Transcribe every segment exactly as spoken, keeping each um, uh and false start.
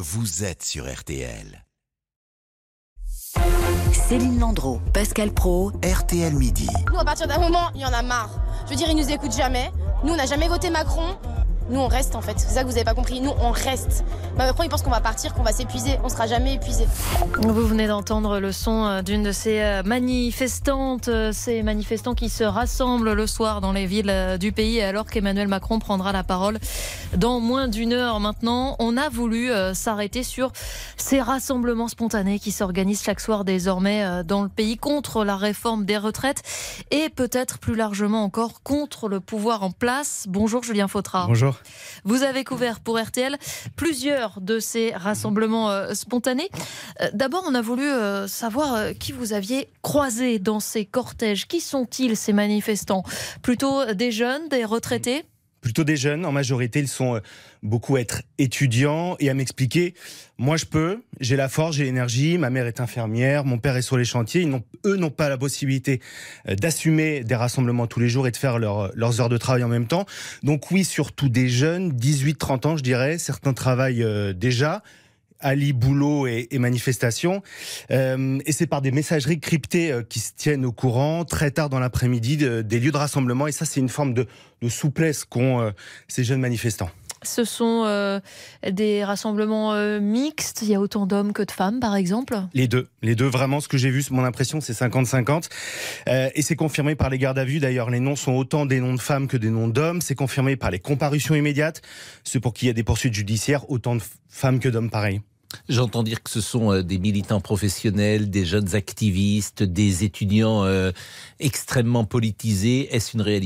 vous êtes sur R T L. Céline Landreau, Pascal Praud, R T L Midi. Nous, à partir d'un moment, il y en a marre. Je veux dire, ils nous écoutent jamais. Nous, on n'a jamais voté Macron. Nous, on reste en fait. C'est ça que vous n'avez pas compris. Nous, on reste. Macron, il pense qu'on va partir, qu'on va s'épuiser. On ne sera jamais épuisé. Vous venez d'entendre le son d'une de ces manifestantes, ces manifestants qui se rassemblent le soir dans les villes du pays alors qu'Emmanuel Macron prendra la parole dans moins d'une heure maintenant. On a voulu s'arrêter sur ces rassemblements spontanés qui s'organisent chaque soir désormais dans le pays contre la réforme des retraites et peut-être plus largement encore contre le pouvoir en place. Bonjour Julien Fautra. Bonjour. Vous avez couvert pour R T L plusieurs de ces rassemblements euh, spontanés. Euh, d'abord, on a voulu euh, savoir euh, qui vous aviez croisé dans ces cortèges. Qui sont-ils, ces manifestants ? Plutôt des jeunes, des retraités ? Plutôt des jeunes, en majorité, ils sont beaucoup à être étudiants et à m'expliquer, moi je peux, j'ai la force, j'ai l'énergie, ma mère est infirmière, mon père est sur les chantiers, ils n'ont, eux n'ont pas la possibilité d'assumer des rassemblements tous les jours et de faire leur, leurs heures de travail en même temps. Donc oui, surtout des jeunes, dix-huit trente ans je dirais, certains travaillent euh, déjà, Ali, boulot et, et manifestation. Euh, et c'est par des messageries cryptées euh, qui se tiennent au courant très tard dans l'après-midi de, des lieux de rassemblement. Et ça, c'est une forme de, de souplesse qu'ont euh, ces jeunes manifestants. Ce sont euh, des rassemblements euh, mixtes. Il y a autant d'hommes que de femmes, par exemple ? Les deux. Les deux, vraiment, ce que j'ai vu, mon impression, c'est cinquante cinquante. Euh, et c'est confirmé par les gardes à vue. D'ailleurs, les noms sont autant des noms de femmes que des noms d'hommes. C'est confirmé par les comparutions immédiates. C'est pour qu'il y ait des poursuites judiciaires, autant de femmes que d'hommes pareils. J'entends dire que ce sont des militants professionnels, des jeunes activistes, des étudiants euh, extrêmement politisés. Est-ce une réalité ?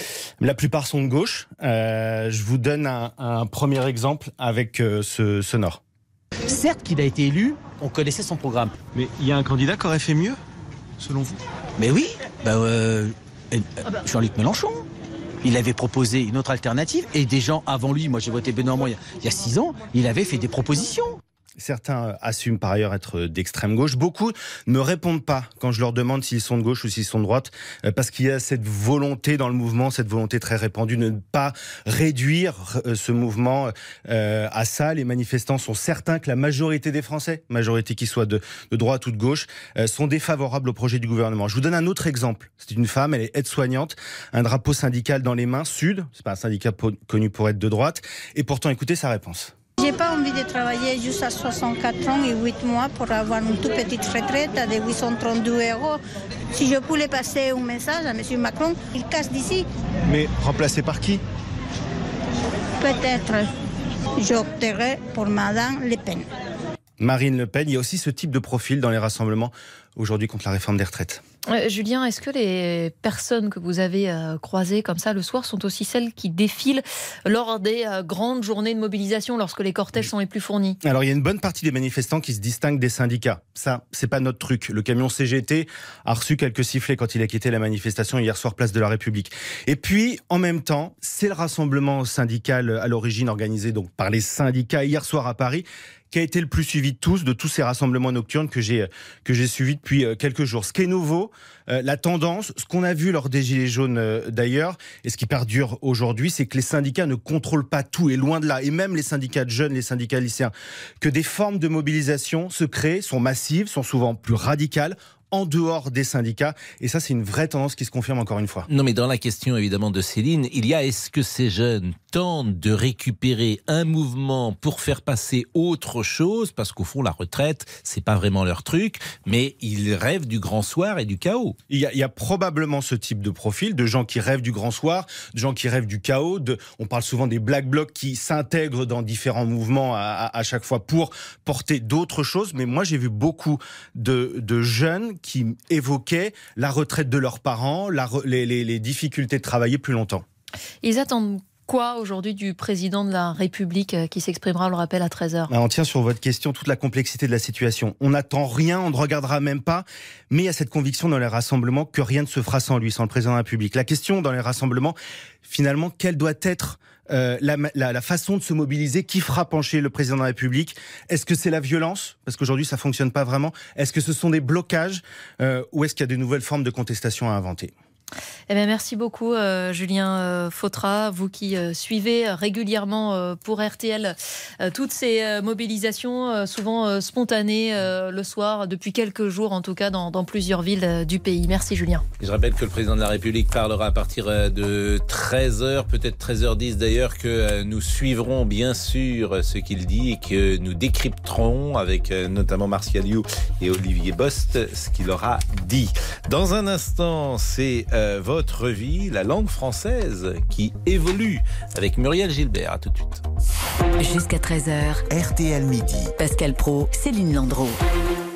La plupart sont de gauche. Euh, je vous donne un, un premier exemple avec euh, ce, ce Nord. Certes qu'il a été élu, on connaissait son programme. Mais il y a un candidat qui aurait fait mieux, selon vous ? Mais oui, bah, euh, Jean-Luc Mélenchon. Il avait proposé une autre alternative et des gens avant lui, moi j'ai voté Benoît Hamon il y a six ans, il avait fait des propositions. Certains assument par ailleurs être d'extrême gauche. Beaucoup ne répondent pas quand je leur demande s'ils sont de gauche ou s'ils sont de droite, parce qu'il y a cette volonté dans le mouvement, cette volonté très répandue de ne pas réduire ce mouvement à ça. Les manifestants sont certains que la majorité des Français, majorité qui soit de, de droite ou de gauche, sont défavorables au projet du gouvernement. Je vous donne un autre exemple. C'est une femme, elle est aide-soignante, un drapeau syndical dans les mains, Sud, c'est pas un syndicat connu pour être de droite, et pourtant écoutez sa réponse. J'ai pas envie de travailler jusqu'à soixante-quatre ans et huit mois pour avoir une toute petite retraite de huit cent trente-deux euros. Si je voulais passer un message à M. Macron, il casse d'ici. Mais remplacé par qui ? Peut-être j'opterai pour Madame Le Pen. Marine Le Pen, il y a aussi ce type de profil dans les rassemblements aujourd'hui contre la réforme des retraites. Euh, Julien, est-ce que les personnes que vous avez euh, croisées comme ça le soir sont aussi celles qui défilent lors des euh, grandes journées de mobilisation, lorsque les cortèges sont les plus fournis ? Alors il y a une bonne partie des manifestants qui se distinguent des syndicats. Ça, c'est pas notre truc. Le camion C G T a reçu quelques sifflets quand il a quitté la manifestation hier soir place de la République. Et puis, en même temps, c'est le rassemblement syndical à l'origine organisé donc par les syndicats hier soir à Paris qui a été le plus suivi de tous, de tous ces rassemblements nocturnes que j'ai que j'ai suivis depuis quelques jours. Ce qui est nouveau, euh, la tendance, ce qu'on a vu lors des Gilets jaunes euh, d'ailleurs, et ce qui perdure aujourd'hui, c'est que les syndicats ne contrôlent pas tout, et loin de là, et même les syndicats de jeunes, les syndicats lycéens, que des formes de mobilisation se créent, sont massives, sont souvent plus radicales, en dehors des syndicats. Et ça, c'est une vraie tendance qui se confirme encore une fois. Non, mais dans la question, évidemment, de Céline, il y a, est-ce que ces jeunes tentent de récupérer un mouvement pour faire passer autre chose ? Parce qu'au fond, la retraite, c'est pas vraiment leur truc, mais ils rêvent du grand soir et du chaos. Il y a, il y a probablement ce type de profil, de gens qui rêvent du grand soir, de gens qui rêvent du chaos, de, on parle souvent des black blocs qui s'intègrent dans différents mouvements à, à, à chaque fois pour porter d'autres choses. Mais moi, j'ai vu beaucoup de, de jeunes qui évoquaient la retraite de leurs parents, la, les, les, les difficultés de travailler plus longtemps. Ils attendent quoi aujourd'hui du président de la République qui s'exprimera, on le rappelle, à treize heures ? On tient sur votre question toute la complexité de la situation. On n'attend rien, on ne regardera même pas, mais il y a cette conviction dans les rassemblements que rien ne se fera sans lui, sans le président de la République. La question dans les rassemblements, finalement, quelle doit être Euh, la, la, la façon de se mobiliser, qui fera pencher le président de la République? Est-ce que c'est la violence? Parce qu'aujourd'hui, ça fonctionne pas vraiment. Est-ce que ce sont des blocages euh, ou est-ce qu'il y a de nouvelles formes de contestation à inventer? Eh bien, merci beaucoup euh, Julien euh, Fautra, vous qui euh, suivez régulièrement euh, pour R T L euh, toutes ces euh, mobilisations euh, souvent euh, spontanées euh, le soir, depuis quelques jours en tout cas dans, dans plusieurs villes euh, du pays. Merci Julien. Je rappelle que le président de la République parlera à partir de treize heures, peut-être treize heures dix d'ailleurs, que nous suivrons bien sûr ce qu'il dit et que nous décrypterons avec notamment Martial You et Olivier Bost ce qu'il aura dit. Dans un instant, c'est euh, votre vie, la langue française qui évolue avec Muriel Gilbert. À tout de suite. Jusqu'à treize heures, R T L Midi. Pascal Praud, Céline Landreau.